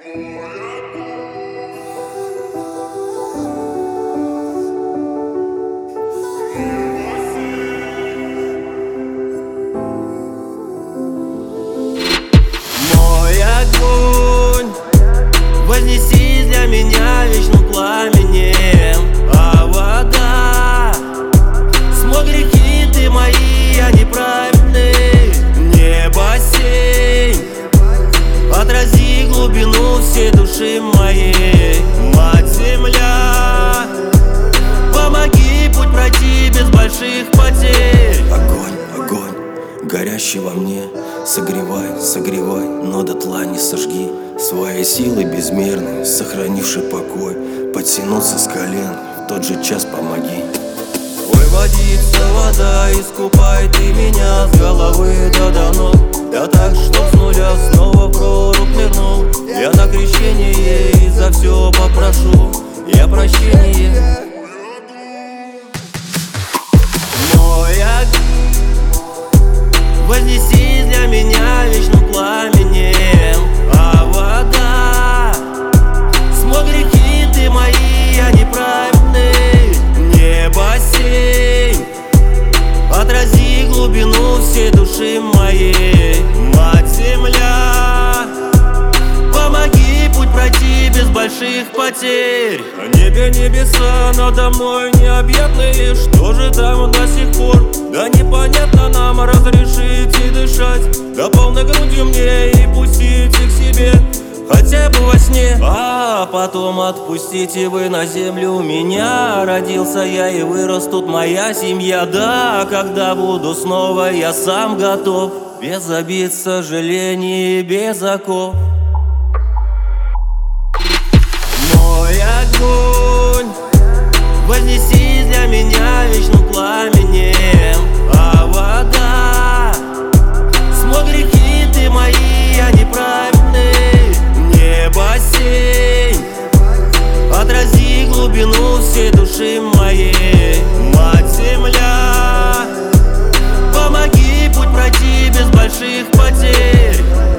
Мой огонь, вознесись для меня вечным пламенем, а вода, смой грехи ты мои, они праведны. Небо сей, отрази глубину всей души моей. Мать земля, помоги путь пройти без больших потерь. Огонь, огонь, горящий во мне, согревай, согревай, но дотла не сожги. Своей силой безмерной, сохранивший покой, подтянуться с колен, в тот же час помоги. Ой, водится вода, искупай ты меня с головы до ног. Да так, чтоб с нуля снова в прорубь нырнул. Я на крещение и за все попрошу я прощение. Мой огонь, вознесись для меня вечным пламенем, а вода, смой грехи ты мои, они праведны. Небо сей, отрази глубину всей души моей. Мать земля, помоги путь пройти без больших потерь. Небе небеса надо мной необъятные, что же там до сих пор? Да непонятно нам, разрешите дышать, да полной грудью мне и пустите к себе, хотя бы во сне. А потом отпустите вы на землю меня. Родился я и вырос тут моя семья. Да, когда буду снова, я сам готов, без обид, сожалений, без оков. Мой огонь, вознесись для меня вечным пламенем, а вода, смой грехи ты мои, они праведны. Небо сей, отрази глубину всей души моей. Мать земля, помоги путь пройти без больших потерь.